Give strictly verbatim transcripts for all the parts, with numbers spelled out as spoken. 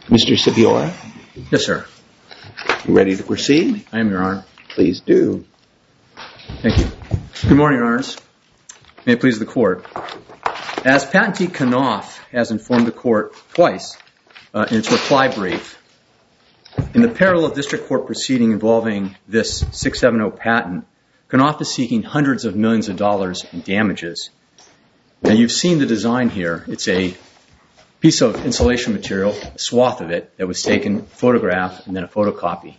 Mister Sipiora? Yes, sir. You ready to proceed? I am, Your Honor. Please do. Thank you. Good morning, Your Honors. May it please the Court. As Patentee Knauf has informed the Court twice uh, in its reply brief, in the parallel district court proceeding involving this six seventy patent, Knauf is seeking hundreds of millions of dollars in damages. Now, you've seen the design here. It's a piece of insulation material, a swath of it, that was taken, photographed, and then a photocopy.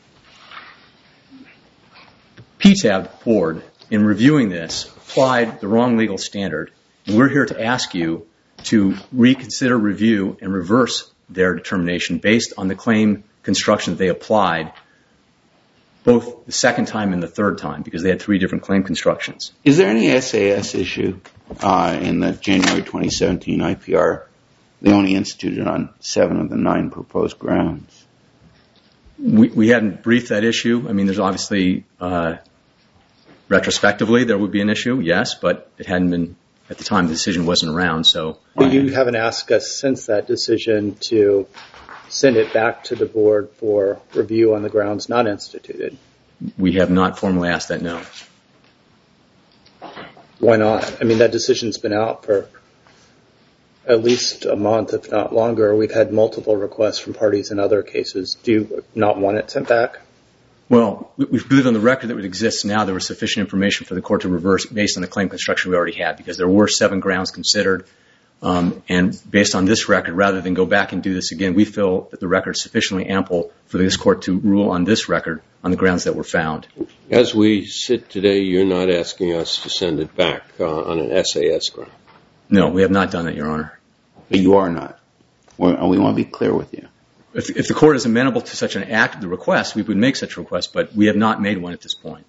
P T A B board, in reviewing this, applied the wrong legal standard. And we're here to ask you to reconsider, review, and reverse their determination based on the claim construction that they applied both the second time and the third time, because they had three different claim constructions. Is there any S A S issue uh, in the January twenty seventeen I P R? They only instituted on seven of the nine proposed grounds. We, we hadn't briefed that issue. I mean, there's obviously, uh, retrospectively, there would be an issue, yes, but it hadn't been, at the time, the decision wasn't around, so. But you haven't asked us since that decision to send it back to the board for review on the grounds not instituted? We have not formally asked that, no. Why not? I mean, that decision's been out for at least a month, if not longer. We've had multiple requests from parties in other cases. Do you not want it sent back? Well, we believe on the record that it exists now, there was sufficient information for the court to reverse based on the claim construction we already had, because there were seven grounds considered. Um, and based on this record, rather than go back and do this again, we feel that the record is sufficiently ample for this court to rule on this record on the grounds that were found. As we sit today, you're not asking us to send it back uh, on an S A S ground? No, we have not done that, Your Honor. But you are not. We're, we want to be clear with you. If, if the court is amenable to such an act, the request, we would make such a request, but we have not made one at this point.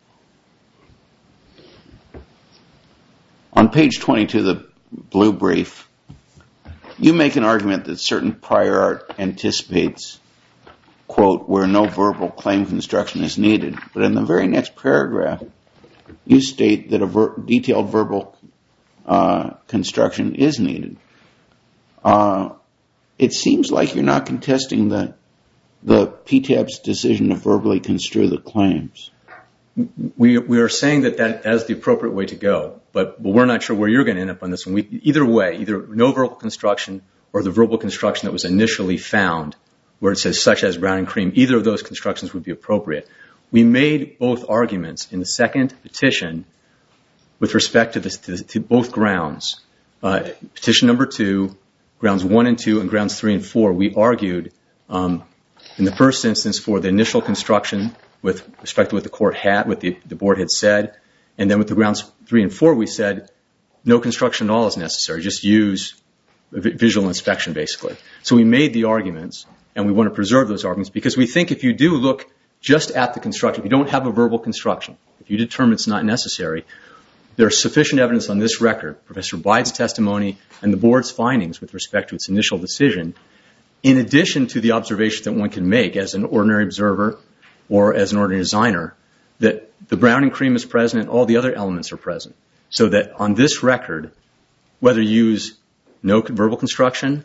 On page twenty-two of the blue brief, you make an argument that certain prior art anticipates, quote, where no verbal claim construction is needed. But in the very next paragraph, you state that a ver- detailed verbal uh, construction is needed. Uh, it seems like you're not contesting the the P T A B's decision to verbally construe the claims. We we are saying that that is the appropriate way to go, but, but we're not sure where you're going to end up on this one. We, either way, either no verbal construction or the verbal construction that was initially found, where it says such as brown and cream, either of those constructions would be appropriate. We made both arguments in the second petition with respect to, this, to, to both grounds. Uh, petition number two, grounds one and two, and grounds three and four, we argued um, in the first instance for the initial construction with respect to what the court had, what the, the board had said, and then with the grounds three and four, we said no construction at all is necessary. Just use visual inspection, basically. So we made the arguments, and we want to preserve those arguments because we think if you do look just at the construction, if you don't have a verbal construction, if you determine it's not necessary, there's sufficient evidence on this record, Professor Blyde's testimony and the board's findings with respect to its initial decision, in addition to the observation that one can make as an ordinary observer or as an ordinary designer, that the brown and cream is present and all the other elements are present. So that on this record, whether you use no verbal construction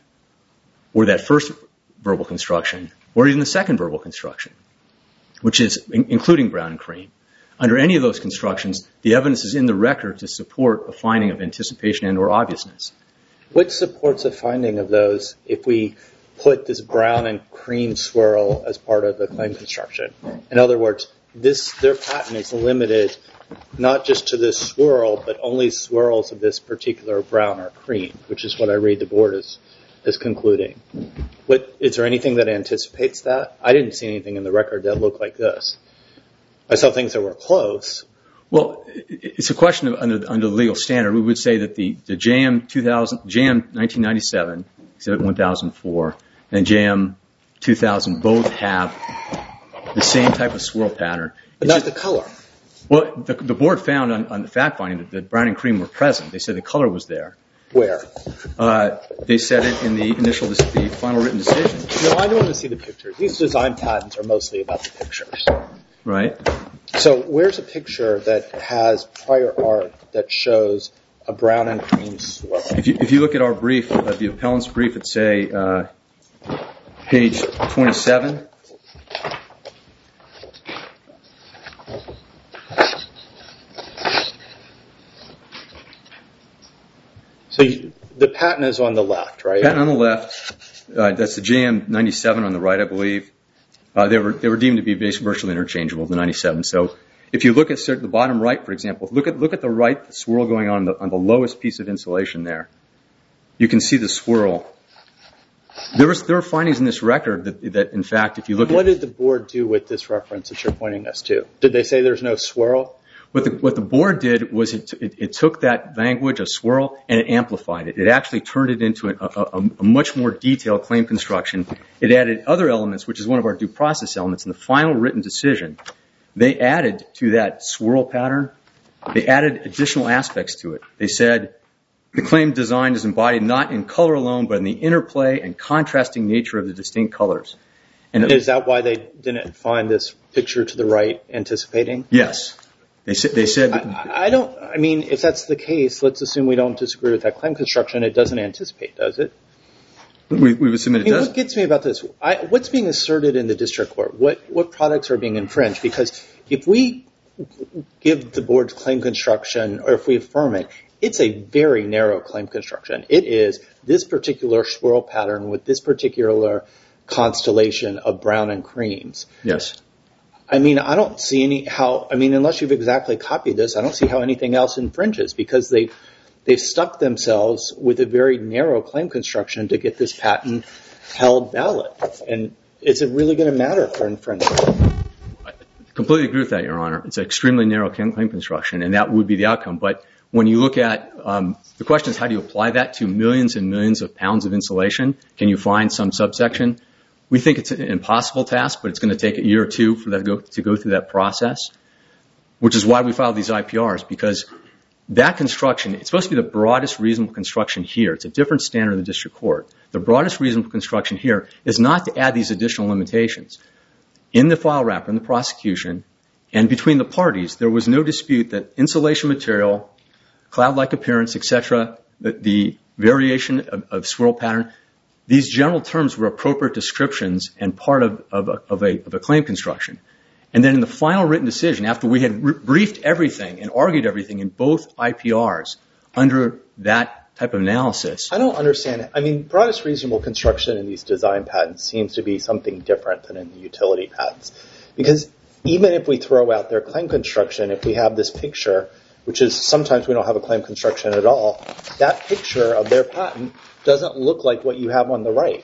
or that first verbal construction or even the second verbal construction, which is in- including brown and cream, under any of those constructions, the evidence is in the record to support a finding of anticipation and or obviousness. What supports a finding of those if we put this brown and cream swirl as part of the claim construction? In other words, this their patent is limited not just to this swirl, but only swirls of this particular brown or cream, which is what I read the board is, is concluding. What, is there anything that anticipates that? I didn't see anything in the record that looked like this. I saw things that were close. Well, it's a question of under, under the legal standard. We would say that the, the J M two thousand, J M nineteen ninety-seven, Exhibit one thousand four, and J M two thousand both have the same type of swirl pattern. But it's not just the color. Well, the, the board found on, on the fact finding that, that brown and cream were present. They said the color was there. Where? Uh, they said it in the initial, the final written decision. No, I don't want to see the pictures. These design patents are mostly about the pictures. Right. So where's a picture that has prior art that shows a brown and cream swirl? If you, if you look at our brief, uh, the appellant's brief, it say, uh, page twenty-seven. So you, the patent is on the left, right? Patent on the left. Uh, that's the J M ninety-seven on the right, I believe. Uh, they were they were deemed to be virtually interchangeable, the ninety-seven. So if you look at the bottom right, for example, look at look at the right the swirl going on the, on the lowest piece of insulation there. You can see the swirl. There was there are findings in this record that that in fact, if you look what at did the board do with this reference that you're pointing us to? Did they say there's no swirl? What the, what the board did was it, it, it took that language of swirl and it amplified it. It actually turned it into a, a, a much more detailed claim construction. It added other elements, which is one of our due process elements. In the final written decision, they added to that swirl pattern, they added additional aspects to it. They said the claim design is embodied not in color alone, but in the interplay and contrasting nature of the distinct colors. And is that why they didn't find this picture to the right anticipating? Yes. They said, they said I, I don't, I mean, if that's the case, let's assume we don't disagree with that claim construction. It doesn't anticipate, does it? We, we would submit it I mean, does. what gets me about this? I, what's being asserted in the district court? What, what products are being infringed? Because if we give the board's claim construction, or if we affirm it, it's a very narrow claim construction. It is this particular swirl pattern with this particular constellation of brown and creams. Yes. I mean, I don't see any how, I mean, unless you've exactly copied this, I don't see how anything else infringes because they, they've stuck themselves with a very narrow claim construction to get this patent held valid. And is it really going to matter for infringement? I completely agree with that, Your Honor. It's an extremely narrow claim construction, and that would be the outcome. But when you look at, um, the question is how do you apply that to millions and millions of pounds of insulation? Can you find some subsection? We think it's an impossible task, but it's going to take a year or two for that to go, to go through that process, which is why we filed these I P Rs, because that construction, it's supposed to be the broadest reasonable construction here. It's a different standard in the district court. The broadest reasonable construction here is not to add these additional limitations. In the file wrapper, in the prosecution, and between the parties, there was no dispute that insulation material, cloud-like appearance, et cetera, the, the variation of, of swirl pattern, these general terms were appropriate descriptions and part of, of, a, of, a, of a claim construction. And then in the final written decision, after we had re- briefed everything and argued everything in both I P Rs under that type of analysis. I don't understand. I mean, broadest reasonable construction in these design patents seems to be something different than in the utility patents. Because even if we throw out their claim construction, if we have this picture, which is sometimes we don't have a claim construction at all, that picture of their patent doesn't look like what you have on the right.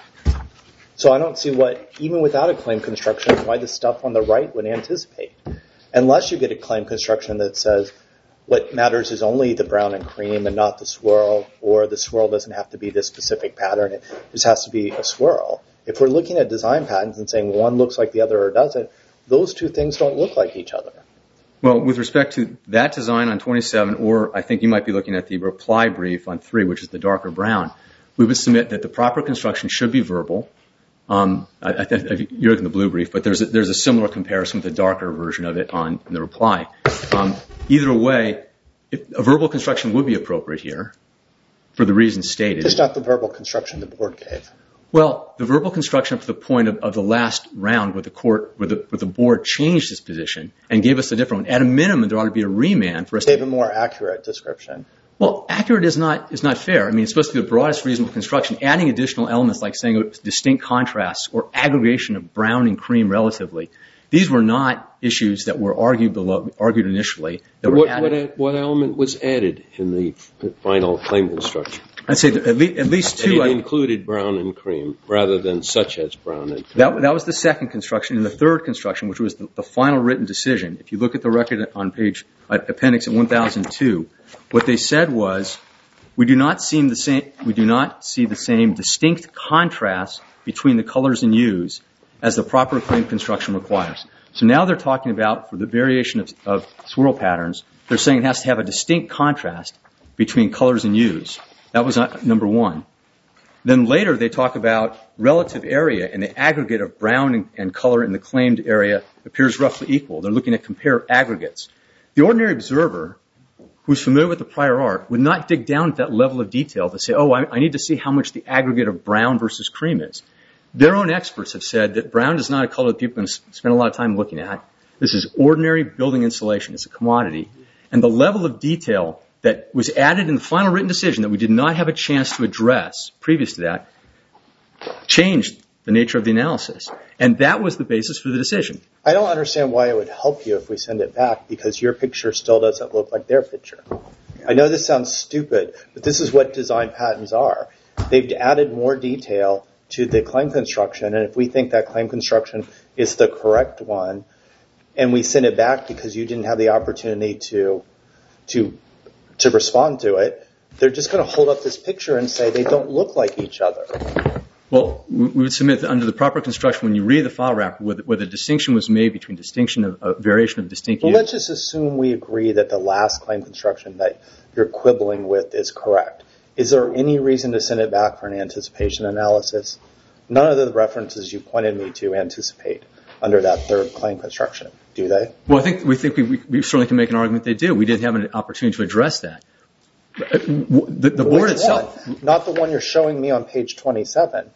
So I don't see what, even without a claim construction, why the stuff on the right would anticipate. Unless you get a claim construction that says what matters is only the brown and cream and not the swirl, or the swirl doesn't have to be this specific pattern, it just has to be a swirl. If we're looking at design patents and saying one looks like the other or doesn't, those two things don't look like each other. Well, with respect to that design on twenty-seven, or I think you might be looking at the reply brief on three, which is the darker brown, we would submit that the proper construction should be verbal. Um, I, I, you're looking at the blue brief, but there's a, there's a similar comparison with the darker version of it on in the reply. Um, either way, if a verbal construction would be appropriate here for the reasons stated. Just not the verbal construction the board gave. Well, the verbal construction up to the point of, of the last round where the court, where the, where the board changed its position and gave us a different one. At a minimum, there ought to be a remand for us. Gave a more accurate description. Well, accurate is not is not fair. I mean, it's supposed to be the broadest reasonable construction. Adding additional elements like saying a distinct contrasts or aggregation of brown and cream relatively. These were not issues that were argued below, argued initially. That were what, added. what what element was added in the final claim construction? I'd say that at least, at least two. And it included brown and cream rather than such as brown and cream. That, that was the second construction. And the third construction, which was the, the final written decision, if you look at the record on page uh, appendix at one thousand two, what they said was, we do not see the same. We do not see the same distinct contrast between the colors in use as the proper claim construction requires. So now they're talking about, for the variation of, of swirl patterns, they're saying it has to have a distinct contrast between colors in use. That was number one. Then later they talk about relative area, and the aggregate of brown and, and color in the claimed area appears roughly equal. They're looking at compare aggregates. The ordinary observer who's familiar with the prior art would not dig down at that level of detail to say, oh, I, I need to see how much the aggregate of brown versus cream is. Their own experts have said that brown is not a color that people can spend a lot of time looking at. This is ordinary building insulation. It's a commodity. And the level of detail that was added in the final written decision that we did not have a chance to address previous to that changed the nature of the analysis. And that was the basis for the decision. I don't understand why it would help you if we send it back, because your picture still doesn't look like their picture. I know this sounds stupid, but this is what design patents are. They've added more detail to the claim construction, and if we think that claim construction is the correct one, and we send it back because you didn't have the opportunity to to to respond to it, they're just going to hold up this picture and say they don't look like each other. Well, we would submit that under the proper construction, when you read the file wrapper, where the, where the distinction was made between distinction of uh, variation of distinct Well, use. let's just assume we agree that the last claim construction that you're quibbling with is correct. Is there any reason to send it back for an anticipation analysis? None of the references you pointed me to anticipate under that third claim construction, do they? Well, I think we think we, we, we certainly can make an argument they do. We didn't have an opportunity to address that. The, the board Which itself. one? Not the one you're showing me on page twenty-seven.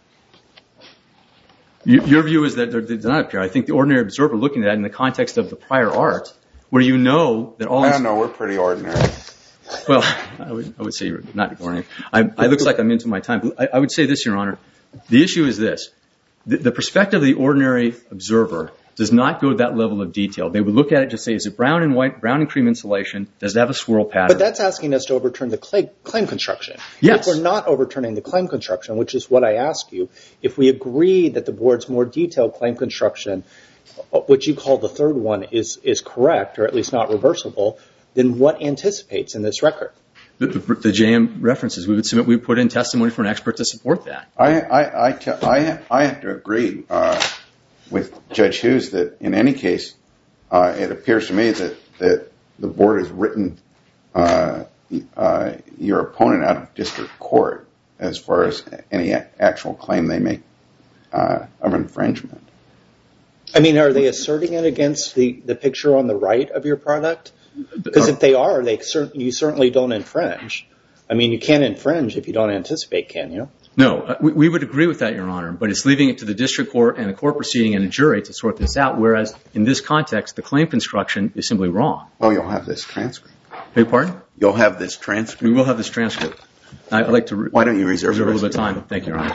You, your view is that they're, they're not appear. I think the ordinary observer looking at that in the context of the prior art, where you know that all. I don't know. We're pretty ordinary. Well, I would, I would say you're not ordinary. I, I looks like I'm into my time. I, I would say this, Your Honor. The issue is this. The, the perspective of the ordinary observer does not go to that level of detail. They would look at it and just say, is it brown and white, brown and cream insulation? Does it have a swirl pattern? But that's asking us to overturn the claim, claim construction. Yes. If we're not overturning the claim construction, which is what I asked you, if we agree that the board's more detailed claim construction, which you call the third one, is, is correct, or at least not reversible, then what anticipates in this record? The, the, the J M references, we would submit, we would put in testimony for an expert to support that. I I I, te- I, I have to agree uh, with Judge Hughes that in any case, uh, it appears to me that, that the board has written uh, uh, your opponent out of district court as far as any a- actual claim they make uh, of infringement. I mean, are they asserting it against the, the picture on the right of your product? Because if they are, they cer- you certainly don't infringe. I mean, you can't infringe if you don't anticipate, can you? No, uh, we, we would agree with that, Your Honor, but it's leaving it to the district court and a court proceeding and a jury to sort this out, whereas in this context, the claim construction is simply wrong. Oh, you'll have this transcript. Beg your pardon? You'll have this transcript. We will have this transcript. I, I'd like to re- Why don't you reserve, reserve a the little rest bit of of time. Thank you, Your Honor.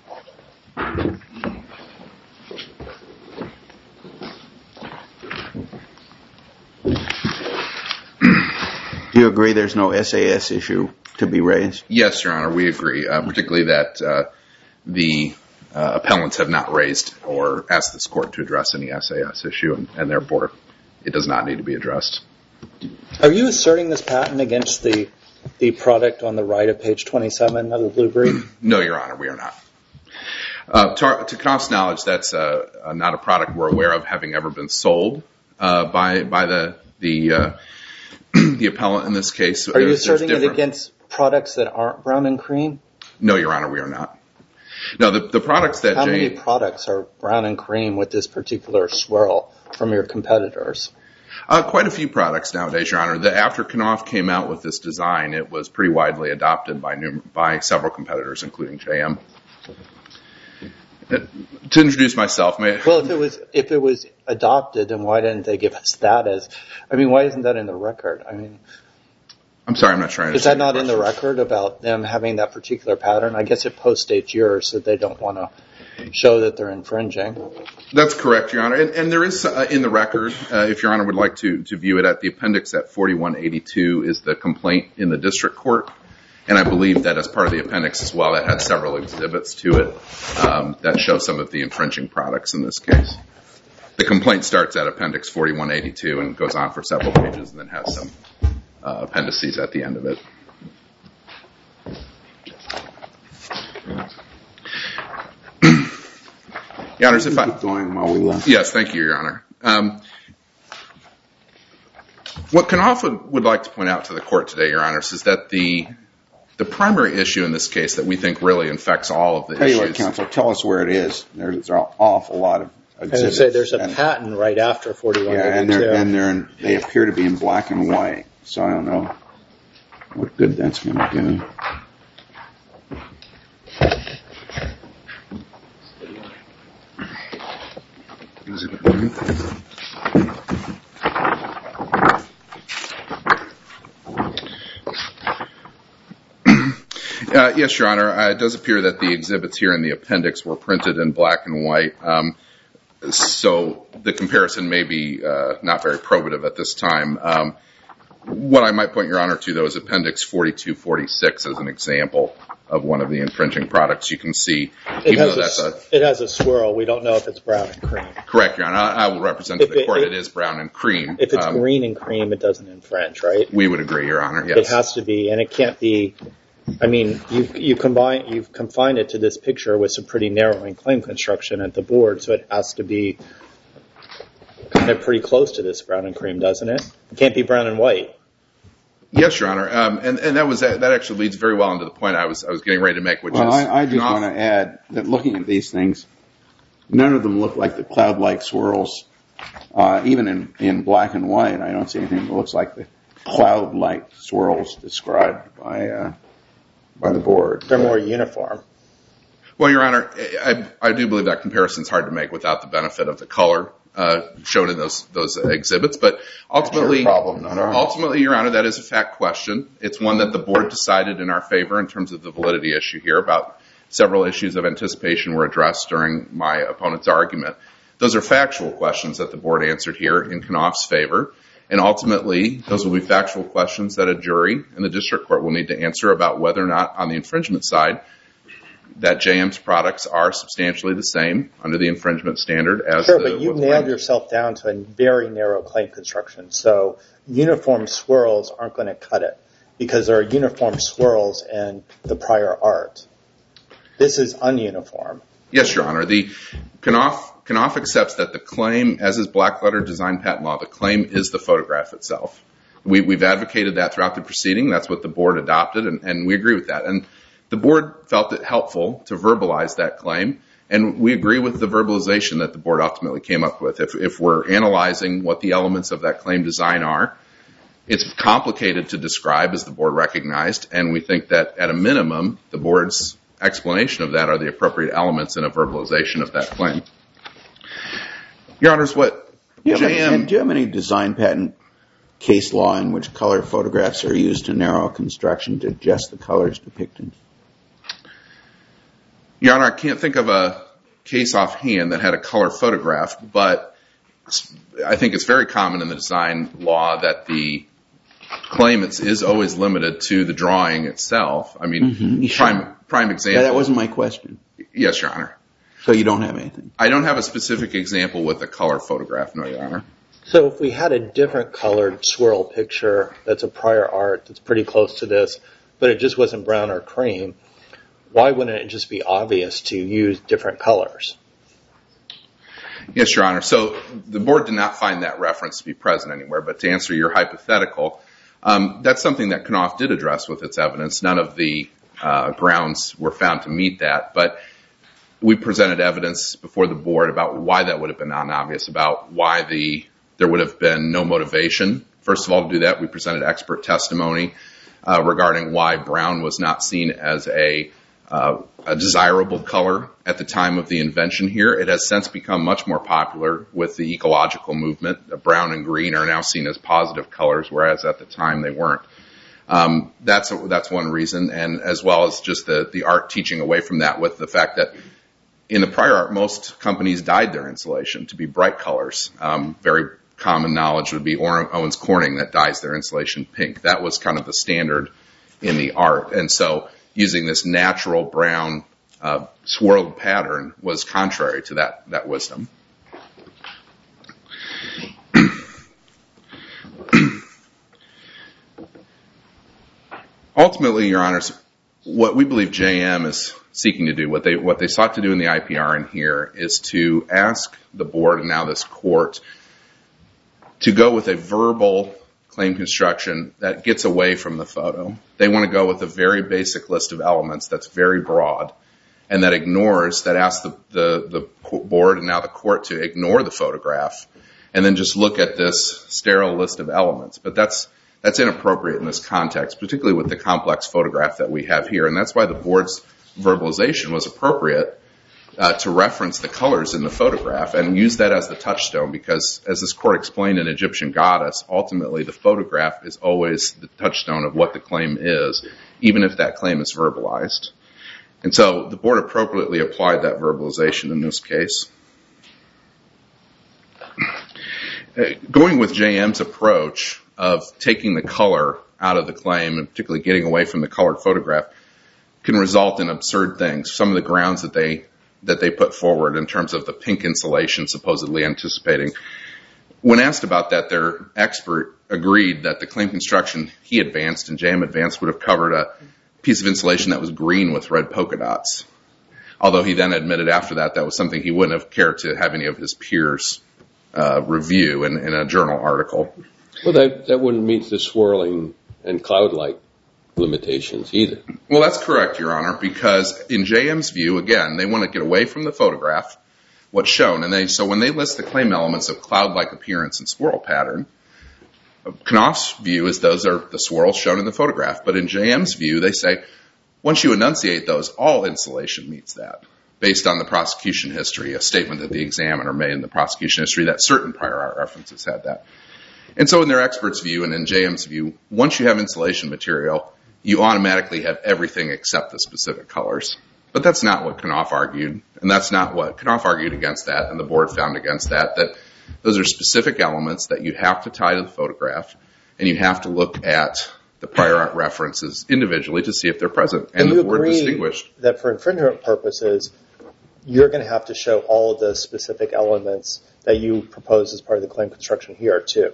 Do you agree there's no S A S issue to be raised? Yes, Your Honor, we agree, uh, particularly that uh, the uh, appellants have not raised or asked this court to address any S A S issue, and, and therefore it does not need to be addressed. Are you asserting this patent against the the product on the right of page twenty-seven of the blue brief? No, Your Honor, we are not. Uh, to, to Knopf's knowledge, that's uh, not a product we're aware of having ever been sold uh, by by the the uh, the appellant in this case. Are you There's- there's asserting it different- against products that aren't brown and cream? No, Your Honor, we are not. No, the, the products that How Jane... many products are brown and cream with this particular swirl from your competitors? Uh, quite a few products nowadays, Your Honor. The, after Knauf came out with this design, it was pretty widely adopted by num- by several competitors, including J M. Uh, to introduce myself, may Well, if it was if it was adopted, then why didn't they give us that as? I mean, why isn't that in the record? I mean, I'm sorry, I'm not trying to... is that not in the record about them having that particular pattern? I guess it postdates yours, so they don't want to show that they're infringing. That's correct, Your Honor. And, and there is uh, in the record, uh, if Your Honor would like to, to view it, at the appendix at forty-one eighty-two is the complaint in the district court. And I believe that as part of the appendix as well, that had several exhibits to it um, that show some of the infringing products in this case. The complaint starts at appendix forty-one eighty-two and goes on for several pages and then has some uh, appendices at the end of it. Your Honors, if I... Keep going while we left. Yes, thank you, Your Honor. Um, what Knauf would, would like to point out to the court today, Your Honors, is that the the primary issue in this case that we think really infects all of the Tell you issues... what, counsel, tell us where it is. There's an awful lot of exhibits. I would say there's a and, patent right after forty-one Yeah, and, eighty-two. they're, and they're in, they appear to be in black and white, so I don't know what good that's going to do. Exhibit nine. Uh, yes, Your Honor. Uh, it does appear that the exhibits here in the appendix were printed in black and white. Um, so the comparison may be uh, not very probative at this time. Um, what I might point Your Honor to, though, is Appendix forty-two forty-six as an example of one of the infringing products. You can see, it even has though a, that's a... It has a swirl. We don't know if it's brown and cream. Correct, Your Honor. I, I will represent to If the it- court it- it is brown and cream. If it's Um, green and cream, it doesn't infringe, right? we would agree, Your Honor, yes. It has to be, and it can't be. I mean, you you combine you've confined it to this picture with some pretty narrowing claim construction at the board, so it has to be kind of pretty close to this brown and cream, doesn't it? It can't be brown and white. Yes, Your Honor, um, and and that was that actually leads very well into the point I was I was getting ready to make, which Well, is I, I just not- want to add that looking at these things, none of them look like the cloud-like swirls. Uh, even in, in black and white, I don't see anything that looks like the cloud-like swirls described by uh, by the board. They're more uniform. Well, Your Honor, I, I do believe that comparison is hard to make without the benefit of the color uh, shown in those those exhibits. But ultimately, That's your problem, not ours. ultimately, Your Honor, that is a fact question. It's one that the board decided in our favor in terms of the validity issue here. About several issues of anticipation were addressed during my opponent's argument. Those are factual questions that the board answered here in Knopf's favor. And ultimately, those will be factual questions that a jury and the district court will need to answer about whether or not, on the infringement side, that J M's products are substantially the same under the infringement standard as Sure, the... but you've what's nailed claimed. yourself down to a very narrow claim construction. So uniform swirls aren't going to cut it because there are uniform swirls in the prior art. This is ununiform. Yes, Your Honor. The Knopf, Knopf accepts that the claim, as is black letter design patent law, the claim is the photograph itself. We, we've advocated that throughout the proceeding. That's what the board adopted, and, and we agree with that. And the board felt it helpful to verbalize that claim, and we agree with the verbalization that the board ultimately came up with. If, if we're analyzing what the elements of that claim design are, it's complicated to describe, as the board recognized, and we think that at a minimum, the board's explanation of that are the appropriate elements in a verbalization of that claim. Your Honors, what Do you, have J M... any, do you have any design patent case law in which color photographs are used to narrow construction to just the colors depicted? Your Honor, I can't think of a case offhand that had a color photograph, but I think it's very common in the design law that the claim is, is always limited to the drawing itself. I mean, Mm-hmm. prime prime example. Yeah, that wasn't my question. Yes, Your Honor. So you don't have anything? I don't have a specific example with a color photograph, no, Your Honor. So if we had a different colored swirl picture that's a prior art that's pretty close to this, but it just wasn't brown or cream, why wouldn't it just be obvious to use different colors? Yes, Your Honor. So the board did not find that reference to be present anywhere, but to answer your hypothetical, um, that's something that Knopf did address with its evidence. None of the uh, grounds were found to meet that, but we presented evidence before the board about why that would have been non-obvious, about why the there would have been no motivation. First of all, to do that, we presented expert testimony uh, regarding why brown was not seen as a Uh, a desirable color at the time of the invention here. It has since become much more popular with the ecological movement. Brown and green are now seen as positive colors, whereas at the time they weren't. Um, that's a, that's one reason, and as well as just the, the art teaching away from that with the fact that in the prior art, most companies dyed their insulation to be bright colors. Um, very common knowledge would be Owens Corning that dyes their insulation pink. That was kind of the standard in the art, and so using this natural brown uh, swirled pattern was contrary to that, that wisdom. Ultimately, Your Honors, what we believe J M is seeking to do, what they what they sought to do in the I P R in here, is to ask the board and now this court to go with a verbal claim construction that gets away from the photo. They want to go with a very basic list of elements that's very broad and that ignores, that asks the, the, the board and now the court to ignore the photograph and then just look at this sterile list of elements. But that's that's inappropriate in this context, particularly with the complex photograph that we have here. And that's why the board's verbalization was appropriate uh, to reference the colors in the photograph and use that as the touchstone because, as this court explained in Egyptian Goddess, ultimately the photograph is always the touchstone of what the claim is, even if that claim is verbalized. And so the board appropriately applied that verbalization in this case. Going with J M's approach of taking the color out of the claim, and particularly getting away from the colored photograph, can result in absurd things. Some of the grounds that they that they put forward in terms of the pink insulation supposedly anticipating. When asked about that, their expert agreed that the claim construction he advanced and J M advanced would have covered a piece of insulation that was green with red polka dots. Although he then admitted after that that was something he wouldn't have cared to have any of his peers uh, review in, in a journal article. Well, that, that wouldn't meet the swirling and cloud-like limitations either. Well, that's correct, Your Honor, because in J M's view, again, they want to get away from the photograph, what's shown. And they so when they list the claim elements of cloud-like appearance and swirl pattern, Knopf's view is those are the swirls shown in the photograph. But in J M's view, they say, once you enunciate those, all insulation meets that, based on the prosecution history, a statement that the examiner made in the prosecution history that certain prior art references had that. And so in their expert's view and in J M's view, once you have insulation material, you automatically have everything except the specific colors. But that's not what Knopf argued, and that's not what Knopf argued against that, and the board found against that, that those are specific elements that you have to tie to the photograph, and you have to look at the prior art references individually to see if they're present. And, and the board distinguished that for infringement purposes, you're going to have to show all of the specific elements that you propose as part of the claim construction here, too.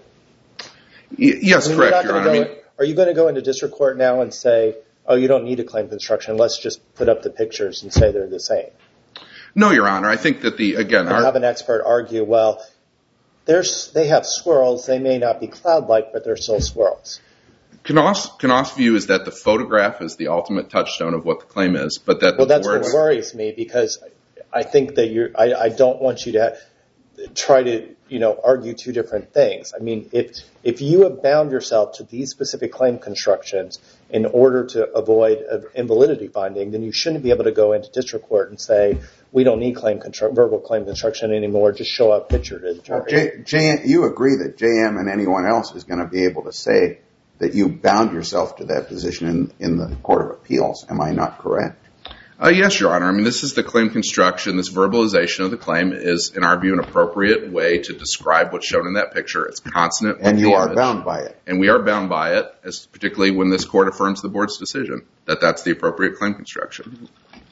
Y- yes, I mean, correct, Your Honor. I mean, are you going to go into district court now and say, oh, you don't need a claim construction, let's just put up the pictures and say they're the same? No, Your Honor. I think that the, again... I have an expert argue, well, there's, they have swirls, they may not be cloud-like, but they're still swirls. Knopf's, Knopf's view is that the photograph is the ultimate touchstone of what the claim is, but that well, the that's board's... what worries me, because I think that you're, I, I don't want you to try to, you know, argue two different things. I mean, if if you have bound yourself to these specific claim constructions in order to avoid an invalidity finding, then you shouldn't be able to go into district court and say, we don't need claim constru- verbal claim construction anymore, just show a picture to the jury. Well, J, J, you agree that J M and anyone else is going to be able to say that you bound yourself to that position in, in the Court of Appeals. Am I not correct? Uh, yes, Your Honor. I mean, this is the claim construction. This verbalization of the claim is, in our view, an appropriate way to describe what's shown in that picture. It's consonant with And you the are image. bound by it. And we are bound by it, as particularly when this court affirms the board's decision, that that's the appropriate claim construction.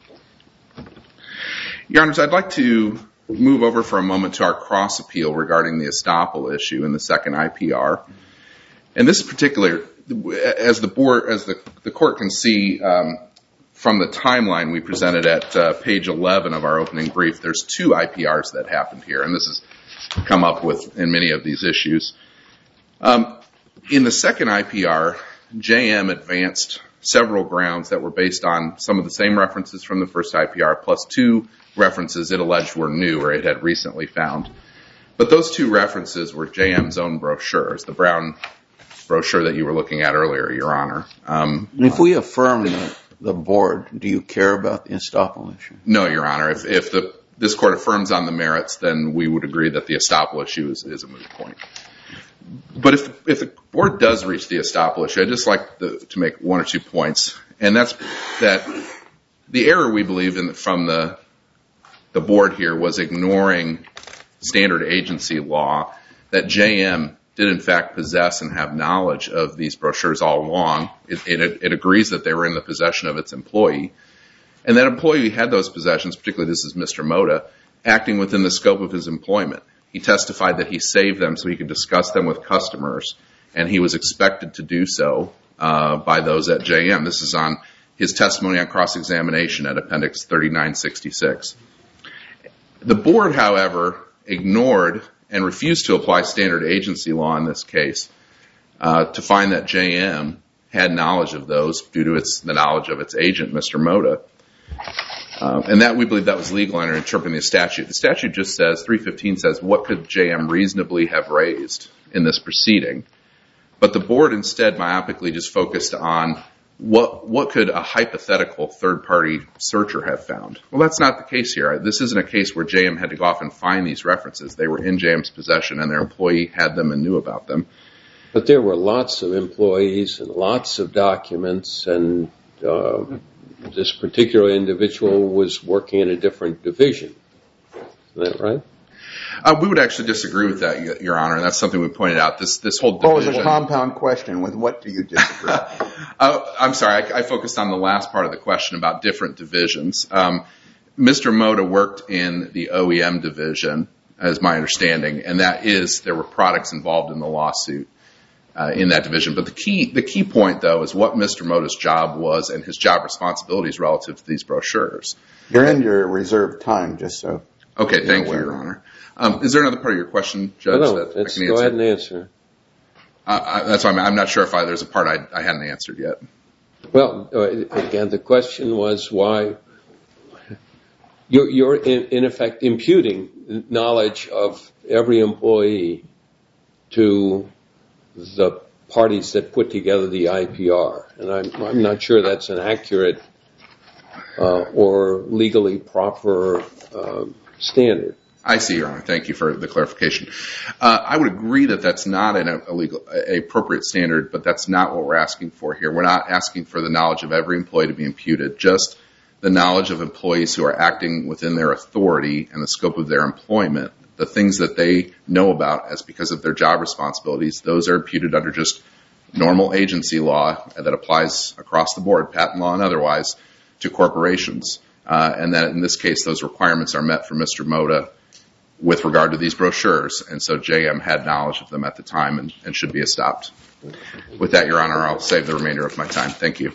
Your Honors, I'd like to move over for a moment to our cross appeal regarding the estoppel issue in the second I P R. And this particular, as the board, as the, the court can see um, from the timeline we presented at uh, page eleven of our opening brief, there's two I P Rs that happened here, and this has come up with in many of these issues. Um, in the second I P R, J M advanced several grounds that were based on some of the same references from the first I P R, plus two references it alleged were new or it had recently found. But those two references were J M's own brochures, the brown brochure that you were looking at earlier, Your Honor. Um, if we affirm the, the board, do you care about the estoppel issue? No, Your Honor. If, if the, this court affirms on the merits, then we would agree that the estoppel issue is, is a moot point. But if, if the board does reach the estoppel issue, I'd just like the, to make one or two points. And that's that the error we believe in from the, the board here was ignoring standard agency law that J M did in fact possess and have knowledge of these brochures all along. It, it, it agrees that they were in the possession of its employee. And that employee had those possessions, particularly this is Mister Moda, acting within the scope of his employment. He testified that he saved them so he could discuss them with customers, and he was expected to do so uh, by those at J M. This is on his testimony on cross-examination at Appendix thirty-nine sixty-six. The board, however, ignored and refused to apply standard agency law in this case uh, to find that J M had knowledge of those due to its, the knowledge of its agent, Mister Moda. Uh, and that we believe that was legal under interpreting the statute. The statute just says, three fifteen says, what could J M reasonably have raised in this proceeding? But the board instead myopically just focused on what what could a hypothetical third-party searcher have found? Well, that's not the case here. This isn't a case where J M had to go off and find these references. They were in J M's possession, and their employee had them and knew about them. But there were lots of employees and lots of documents, and uh, this particular individual was working in a different division. Isn't that right? Uh, we would actually disagree with that, Your Honor, and that's something we pointed out. This this whole division... Oh, it was a compound question. With what do you disagree? uh, I'm sorry, I, I focused on the last part of the question about different divisions. Um, Mister Moda worked in the O E M division, as my understanding, and that is there were products involved in the lawsuit uh, in that division. But the key the key point, though, is what Mister Moda's job was and his job responsibilities relative to these brochures. You're in your reserved time, just so... Okay, thank you, Your Honor. Um, is there another part of your question, Judge? No, that let's I can go answer? ahead and answer. Uh, I, that's why I'm, I'm not sure if I, there's a part I, I hadn't answered yet. Well, uh, again, the question was why you're, you're in, in effect imputing knowledge of every employee to the parties that put together the I P R, and I'm, I'm not sure that's an accurate uh, or legally proper uh, standard. I see, Your Honor. Thank you for the clarification. Uh, I would agree that that's not an illegal, a appropriate standard, but that's not what we're asking for here. We're not asking for the knowledge of every employee to be imputed, just the knowledge of employees who are acting within their authority and the scope of their employment. The things that they know about as because of their job responsibilities, those are imputed under just normal agency law that applies across the board, patent law and otherwise, to corporations. Uh, and that in this case, those requirements are met for Mister Moda with regard to these brochures, and so J M had knowledge of them at the time and, and should be stopped. With that, Your Honor, I'll save the remainder of my time. Thank you.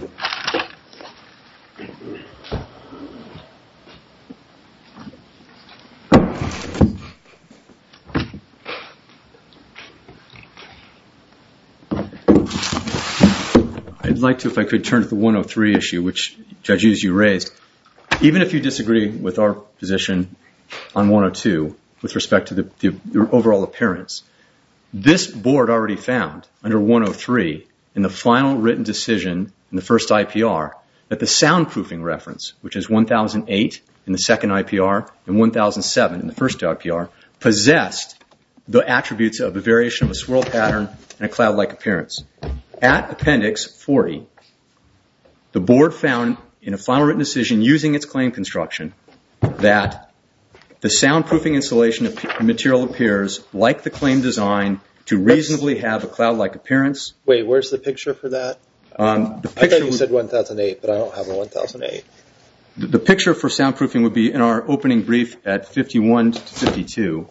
I'd like to, if I could, turn to the one oh three issue, which, Judge Hughes, you raised. Even if you disagree with our position on one oh two with respect to the, the, the overall appearance, this board already found under one oh three in the final written decision in the first I P R that the soundproofing reference, which is one thousand eight in the second I P R and one thousand seven in the first I P R, possessed the attributes of a variation of a swirl pattern and a cloud-like appearance. At Appendix forty, the board found in a final written decision using its claim construction that the soundproofing insulation material appears like the claim design to reasonably have a cloud-like appearance. Wait, where's the picture for that? Um, the I picture thought you said one thousand eight, but I don't have a one thousand eight. The, the picture for soundproofing would be in our opening brief at fifty-one to fifty-two.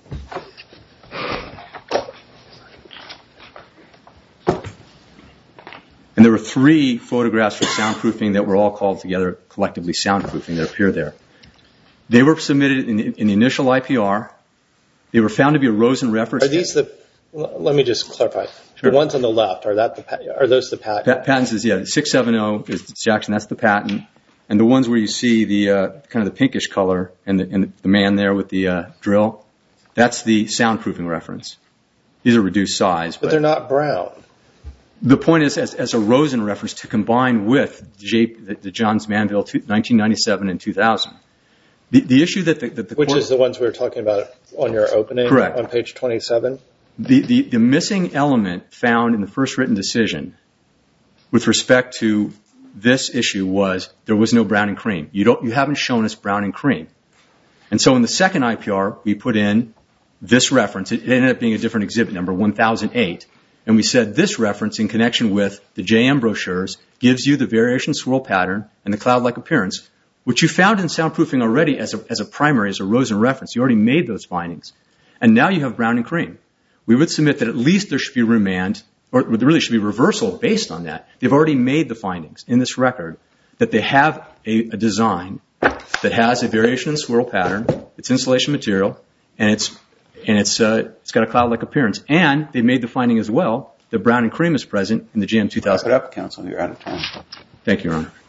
And there were three photographs for soundproofing that were all called together collectively soundproofing that appear there. They were submitted in the, in the initial I P R. They were found to be a Rosen reference. Are these the? Let me just clarify. Sure. The ones on the left, are that the? Are those the patent? Pa- patents is yeah, six seven zero is Jackson. That's the patent. And the ones where you see the uh, kind of the pinkish color and the, and the man there with the uh, drill, that's the soundproofing reference. These are reduced size, but, but they're not brown. The point is, as, as a Rosen reference, to combine with J, the, the Johns Manville two, nineteen ninety-seven and two thousand. The, the issue that the, that the Which court, is the ones we were talking about on your opening, correct, on page twenty-seven? The, the, the missing element found in the first written decision with respect to this issue was there was no brown and cream. You don't, you haven't shown us brown and cream. And so in the second I P R, we put in this reference. It ended up being a different exhibit number, one thousand eight. And we said this reference in connection with the J M brochures gives you the variation swirl pattern and the cloud-like appearance, which you found in soundproofing already as a, as a primary, as a Rosen reference. You already made those findings. And now you have brown and cream. We would submit that at least there should be remand, or there really should be reversal based on that. They've already made the findings in this record that they have a, a design that has a variation in swirl pattern, it's insulation material, and it's and it's uh, it's got a cloud-like appearance. And they made the finding as well that brown and cream is present in the J M two thousand. Wrap it up, counsel. You're out of time. Thank you, Your Honor.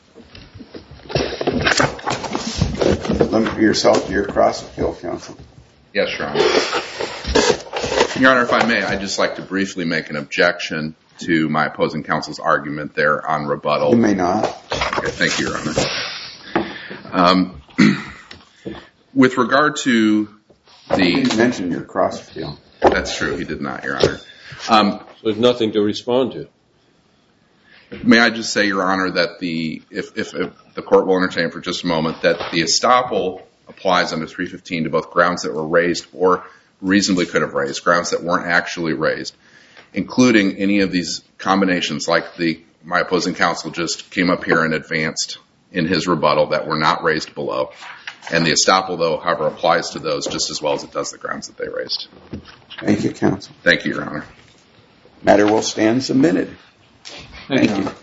Limit yourself to your cross-appeal, counsel. Yes, Your Honor. Your Honor, if I may, I'd just like to briefly make an objection to my opposing counsel's argument there on rebuttal. You may not. Okay, thank you, Your Honor. Um, with regard to the... You didn't mention your cross appeal. That's true. He did not, Your Honor. Um, so there's nothing to respond to. May I just say, Your Honor, that the if, if, if the court will entertain for just a moment, that the estoppel applies under three fifteen to both grounds that were raised or reasonably could have raised, grounds that weren't actually raised, including any of these combinations like the my opposing counsel just came up here and advanced in his rebuttal that were not raised below. And the estoppel, though, however, applies to those just as well as it does the grounds that they raised. Thank you, counsel. Thank you, Your Honor. Matter will stand submitted. Thank you.